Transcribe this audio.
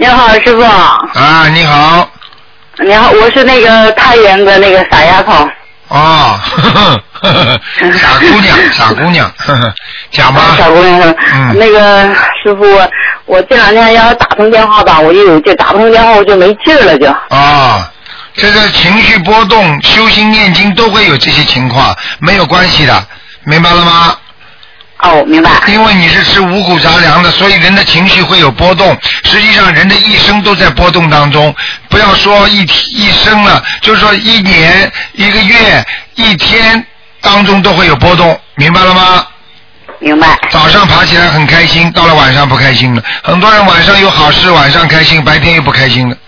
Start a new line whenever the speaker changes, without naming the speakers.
你好，师傅。
啊，你好。
你好，我是那个太原的那个傻丫头。
哦，傻姑娘，傻姑娘，讲吧。
傻姑娘，那个师傅，我这两天要打通电话吧，我就有劲，打通电话我就没劲了就。
啊，这个情绪波动，修心念经都会有这些情况，没有关系的，明白了吗？
哦，明白。
因为你是吃五谷杂粮的，所以人的情绪会有波动。实际上，人的一生都在波动当中。不要说一生了，就是说一年、一个月、一天当中都会有波动，明白了吗？
明白。
早上爬起来很开心，到了晚上不开心了。很多人晚上有好事，晚上开心，白天又不开心了。